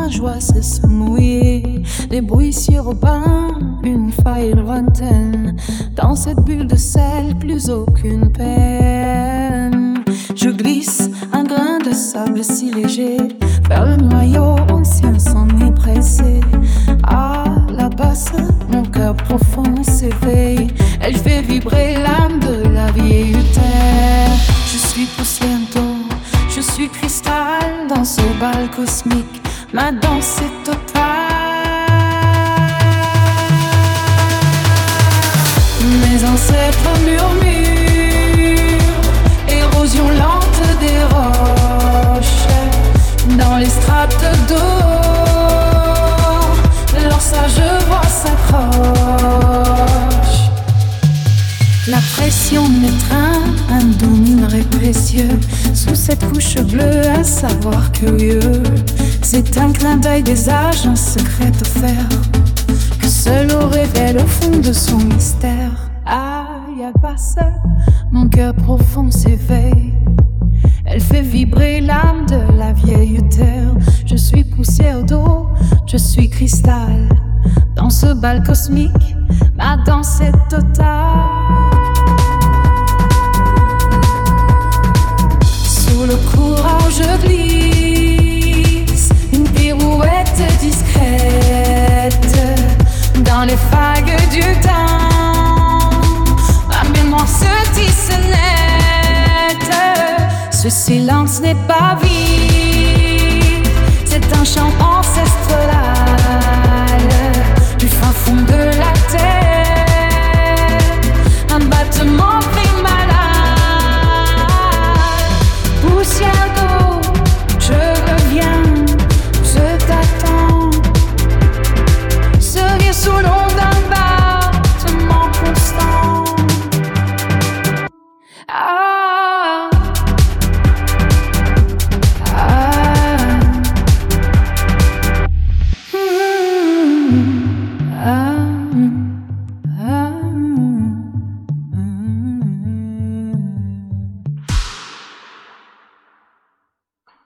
ma joie c'est se mouiller. Des bruits siropins, une faille lointaine. Dans cette bulle de sel, plus aucune peine. Je glisse un grain de sable si léger vers le noyau ancien sans y presser. À la basse, mon cœur profond s'éveille. Elle fait vibrer l'âme de la vieille terre. Je suis poussière d'eau, je suis cristal dans ce bal cosmique. Ma danse est totale. Mes ancêtres murmurent, érosion lente des roches. Dans les strates d'eau, leur sage voix s'accroche. La pression m'étreint, un doux minerai précieux. Sous cette couche bleue, un savoir curieux. C'est un clin d'œil des âges, un secret offert, que seul eau révèle au fond de son mystère. Aïe, à pas seul, mon cœur profond s'éveille. Elle fait vibrer l'âme de la vieille terre. Je suis poussière d'eau, je suis cristal. Dans ce bal cosmique, ma danse est totale. Sous le courant je glisse.